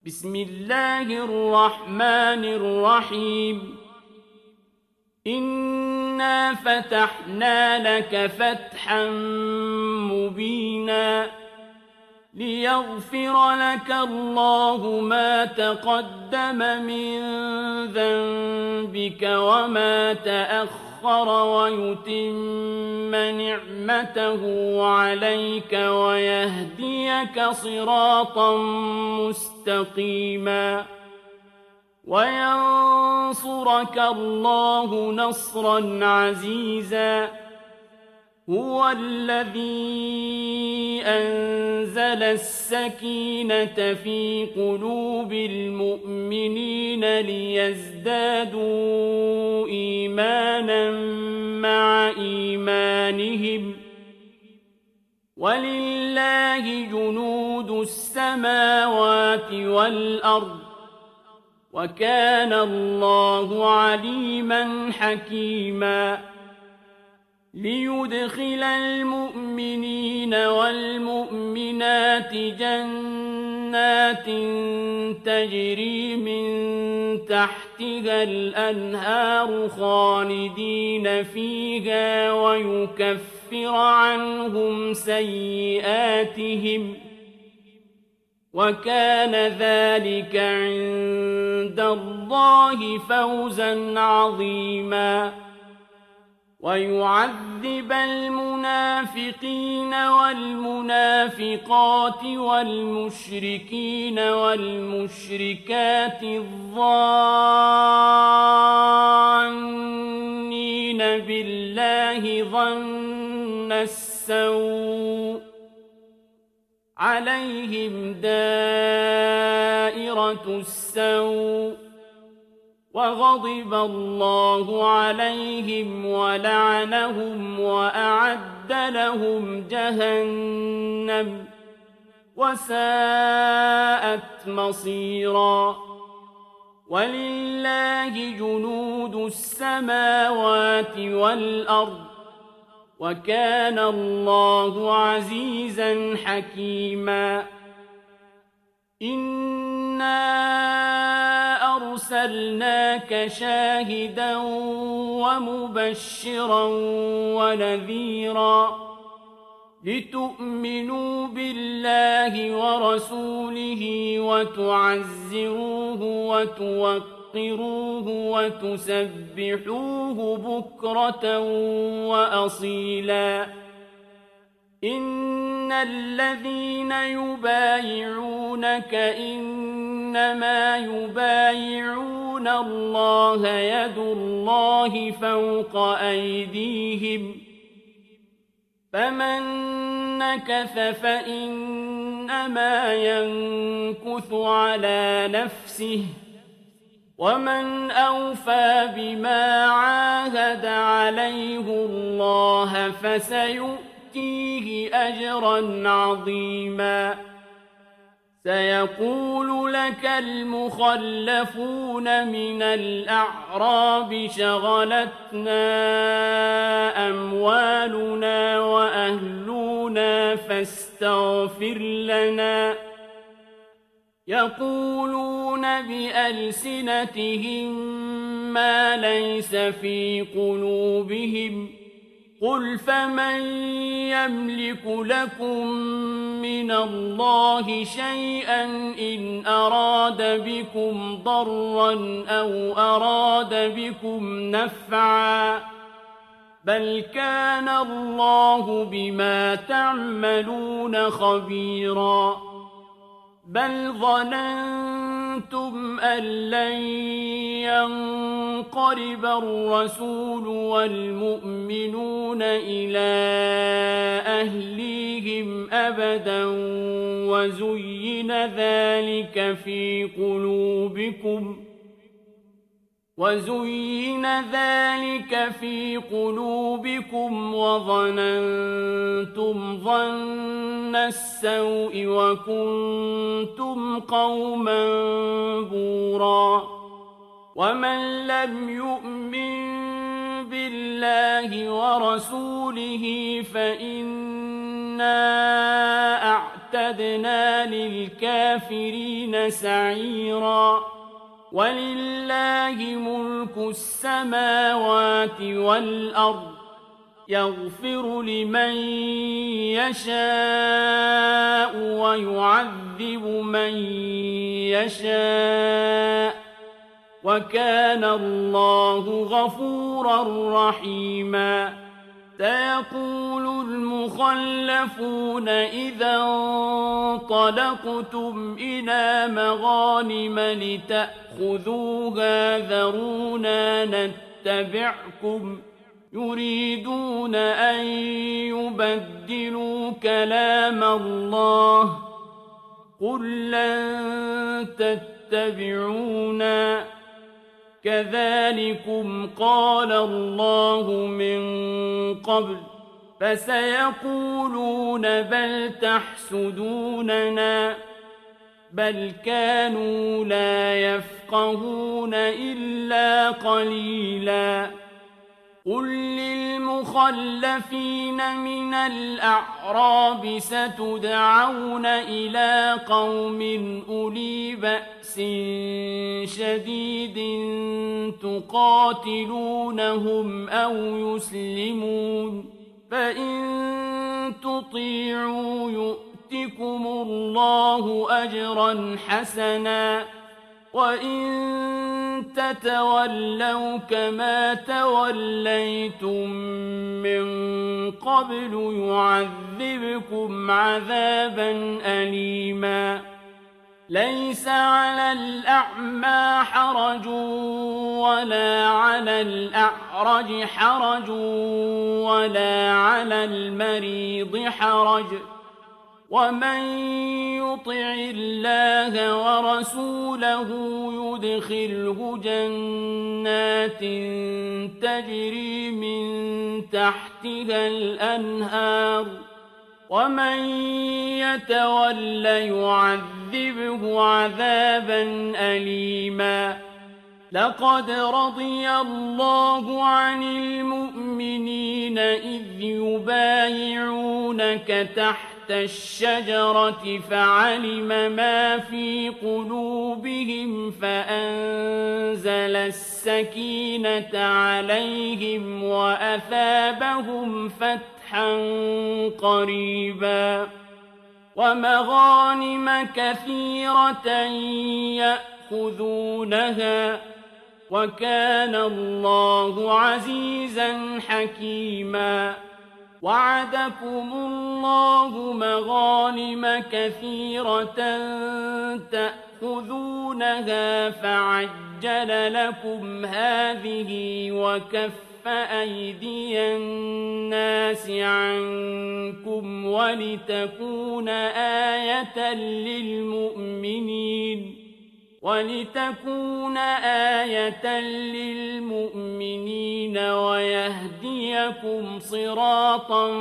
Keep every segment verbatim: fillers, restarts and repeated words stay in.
بسم الله الرحمن الرحيم إنا فتحنا لك فتحا مبينا ليغفر لك الله ما تقدم من ذنبك وما تأخر ويتم نعمته عليك ويهديك صراطا مستقيما وينصرك الله نصرا عزيزا هو الذي أنزل السكينة في قلوب المؤمنين ليزدادوا إيمانا مع إيمانهم ولله جنود السماوات والأرض وكان الله عليما حكيما ليدخل المؤمنين والمؤمنات جنات تجري من تحتها الأنهار خالدين فيها ويكفر عنهم سيئاتهم وكان ذلك عند الله فوزا عظيما ويعذب المنافقين والمنافقات والمشركين والمشركات الظانين بالله ظن السوء عليهم دائرة السوء وغضب الله عليهم ولعنهم وأعد لهم جهنم وساءت مصيرا ولله جنود السماوات والأرض وكان الله عزيزا حكيما إنا أرسلناك شاهدا ومبشرا ونذيرا لتؤمنوا بالله ورسوله وتعزروه وتوقروه وتسبحوه بكرة وأصيلا إن الذين يبايعونك إنما يبايعون الله يد الله فوق أيديهم فمن نكث فإنما ينكث على نفسه ومن أوفى بما عاهد عليه الله فسيؤتيه يؤتيه أجرا عظيما سيقول لك المخلفون من الأعراب شغلتنا أموالنا وأهلنا فاستغفر لنا يقولون بألسنتهم ما ليس في قلوبهم قل فمن يملك لكم من الله شيئا إن أراد بكم ضرا أو أراد بكم نفعا بل كان الله بما تعملون خبيرا بل ظننتم أن لن ينقلب الرسول والمؤمنون إلى أهليهم أبدا وزين ذلك في قلوبكم وزين ذلك في قلوبكم وظننتم ظن السوء وكنتم قوما بورا ومن لم يؤمن بالله ورسوله فإنا أعتقد وأعتدنا للكافرين سعيرا ولله ملك السماوات والأرض يغفر لمن يشاء ويعذب من يشاء وكان الله غفورا رحيما سيقول المخلفون إذا انطلقتم إلى مغانم لتأخذوها ذرونا نتبعكم يريدون أن يبدلوا كلام الله قل لن تتبعونا كذلكم قال الله من قبل فسيقولون بل تحسدوننا بل كانوا لا يفقهون إلا قليلا قل للمخلفين من الأعراب ستدعون إلى قوم أولي بأس شديد تقاتلونهم أو يسلمون فإن تطيعوا يؤتكم الله أجرا حسنا وإن تتولوا كما توليتم من قبل يعذبكم عذابا أليما ليس على الأعمى حرج ولا على الأعرج حرج ولا على المريض حرج ومن يطع الله ورسوله يدخله جنات تجري من تحتها الأنهار ومن يتول يعذبه عذابا أليما لقد رضي الله عن المؤمنين إذ يبايعونك تحت الشجرة فعلم ما في قلوبهم فأنزل السكينة عليهم وأثابهم فتحا قريبا ومغانم كثيرة يأخذونها وكان الله عزيزا حكيما وعدكم الله مغانم كثيرة تأخذونها فعجل لكم هذه وكف أيدي الناس عنكم ولتكون آية للمؤمنين ولتكون آية للمؤمنين ويهديكم صراطا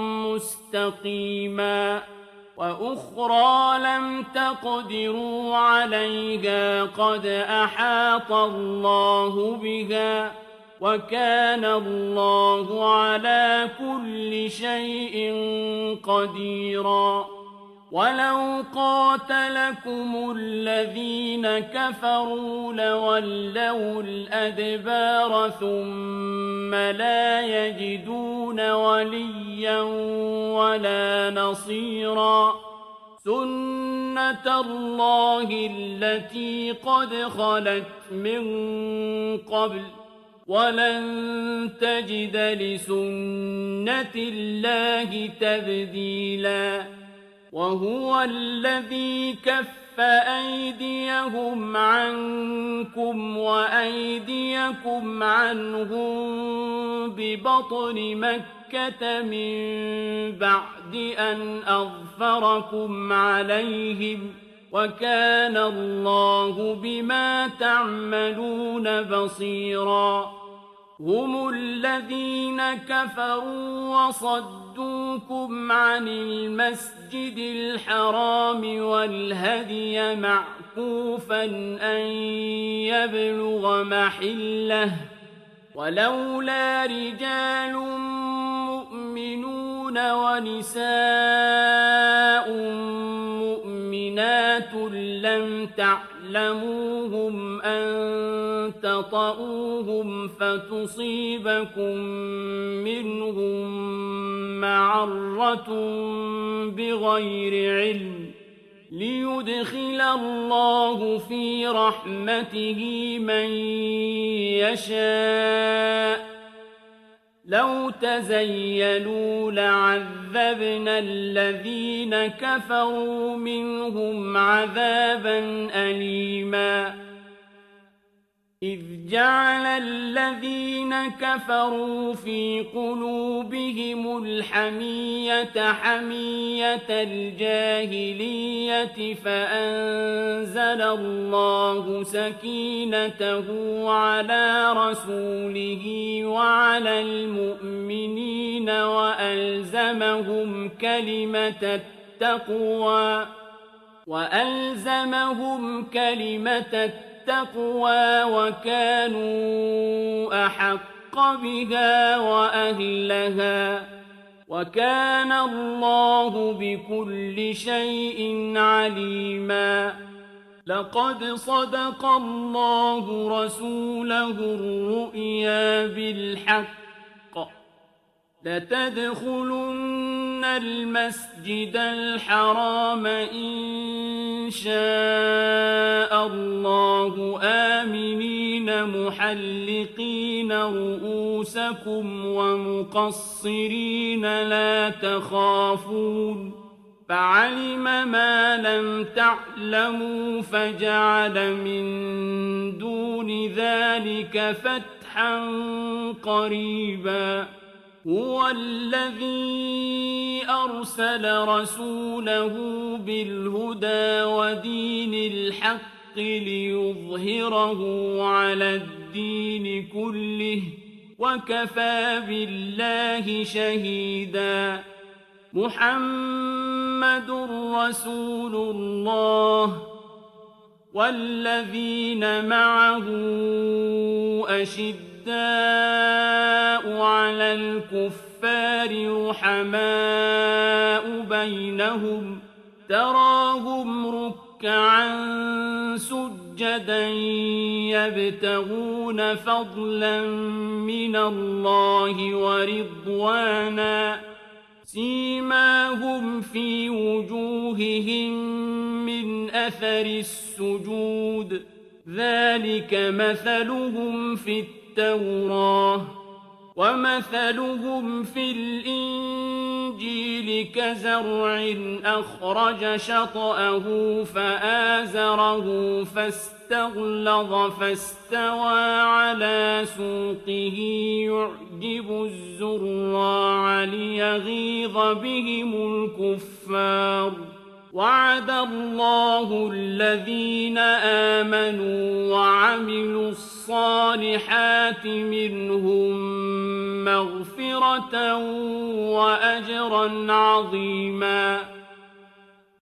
مستقيما وأخرى لم تقدروا عليها قد أحاط الله بها وكان الله على كل شيء قديرا ولو قاتلكم الذين كفروا لولوا الأدبار ثم لا يجدون وليا ولا نصيرا سنة الله التي قد خلت من قبل ولن تجد لسنة الله تبديلا وهو الذي كف أيديهم عنكم وأيديكم عنهم ببطن مكة من بعد أن أظفركم عليهم وكان الله بما تعملون بصيرا هم الذين كفروا وصدوكم عن المسجد الحرام والهدي معكوفا أن يبلغ محله ولولا رجال مؤمنون ونساء لم تعلموهم أن تطؤوهم فتصيبكم منهم معرة بغير علم ليدخل الله في رحمته من يشاء لو تزيلوا لعذبنا الذين كفروا منهم عذابا أليما إذ جعل الذين كفروا في قلوبهم الحمية حمية الجاهلية فأنزل الله سكينته على رسوله وعلى المؤمنين وألزمهم كلمة التقوى وألزمهم كلمة التقوى التقوى وكانوا أحق بها وأهلها وكان الله بكل شيء عليما لقد صدق الله رسوله الرؤيا بالحق لتدخلن المسجد الحرام إن شاء الله آمنين محلقين رؤوسكم ومقصرين لا تخافون فعلم ما لم تعلموا فجعل من دون ذلك فتحا قريبا هو الذي أرسل رسوله بالهدى ودين الحق ليظهره على الدين كله وكفى بالله شهيدا محمد رسول الله والذين معه أشداء على الكفار رحماء بينهم تراهم ركعا سجدا يبتغون فضلا من الله ورضوانا سيماهم في وجوههم من أثر السجود ذلك مثلهم في التوراة ومثلهم في الإنجيل كزرع أخرج شطأه فآزره فاستغلظ فاستوى على سوقه يعجب الزراع ليغيظ بهم الكفار وعد الله الذين آمنوا وعملوا الصالحات منهم مغفرة وأجرا عظيما